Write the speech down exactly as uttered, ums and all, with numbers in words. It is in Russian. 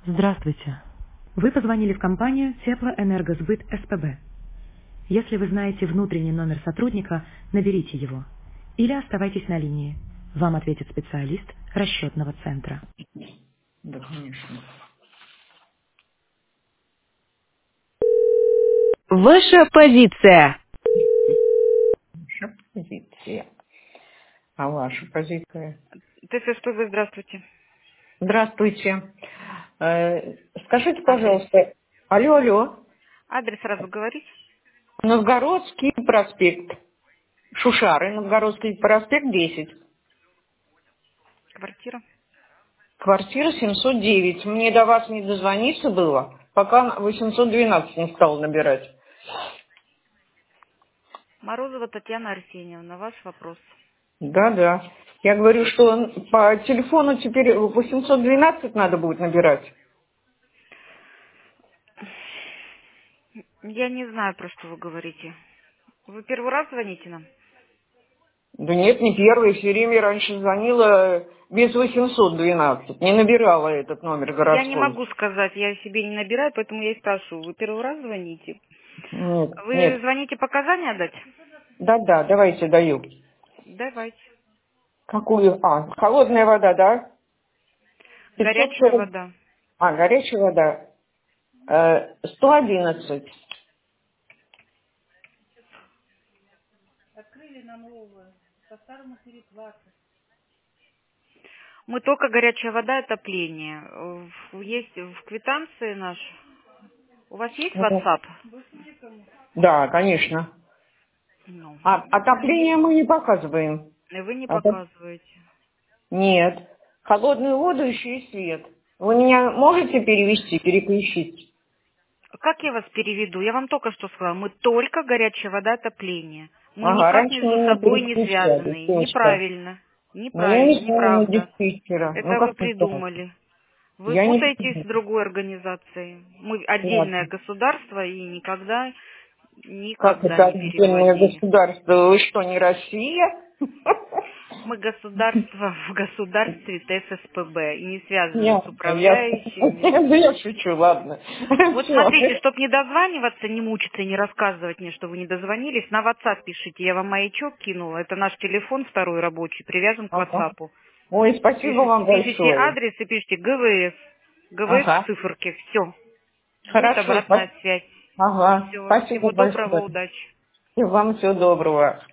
Здравствуйте. Вы позвонили в компанию Теплоэнергосбыт СПБ. Если вы знаете внутренний номер сотрудника, наберите его. Или оставайтесь на линии. Вам ответит специалист расчетного центра. Да, конечно. Ваша позиция. Наша позиция. А ваша позиция? ТССПБ, здравствуйте. Здравствуйте. Э, скажите, Адрес. пожалуйста, алло, алло, Адрес сразу говорить? Новгородский проспект, Шушары, Новгородский проспект десять, Квартира. квартира семьсот девять. Мне до вас не дозвониться было, пока восемьсот двенадцать не стал набирать. Морозова Татьяна Арсеньевна, ваш вопрос. Да, да. Я говорю, что по телефону теперь восемьсот двенадцать надо будет набирать. Я не знаю, про что вы говорите. Вы первый раз звоните нам? Да нет, не первый. Все время раньше звонила без восемьсот двенадцать. Не набирала этот номер Я не городской. могу сказать, я себе не набираю, поэтому я и спрашиваю. Вы первый раз звоните? Нет, Вы нет. звоните показания дать? Да-да, давайте даю. Давайте. Какую? А, холодная вода, да? пятьсот Горячая сорок. вода. А, горячая вода. Э, сто одиннадцать. Мы только горячая вода и отопление. В- Есть в квитанции наш. У вас есть Ну, WhatsApp? да, конечно. Ну, А отопление мы не показываем. вы не Отоп- показываете. Нет. Холодную воду еще и свет. Вы меня можете перевести, переключить? Как я вас переведу? Я вам только что сказала, мы только горячая вода, отопление. Мы Ага, никак раньше между меня собой не переключали, связаны. точно. Неправильно. Но я Неправильно, не помню неправда. диспетчера. Ну Это вы как это так? придумали. Вы Я не путаетесь помню. с другой организацией. Мы отдельное Ладно. государство и никогда, Как никогда это не отдельное переводили. государство? Вы что, не Россия? Мы государство в государстве ТССПБ и не связаны с Ясно, ясно. управляющими. Я шучу, ладно. Вот смотрите, Все. чтобы не дозваниваться, не мучиться, и не рассказывать мне, что вы не дозвонились, на WhatsApp пишите. Я вам маячок кинула. Это наш телефон второй рабочий, привязан к Ага. WhatsApp. Ой, спасибо Пишите, вам пишите большое. адрес и пишите ГВС. ГВС в Ага. циферке. Все. Будет Хорошо. обратная спа- связь. Ага. Все. Спасибо Всего доброго, большое. удачи. И вам всего доброго.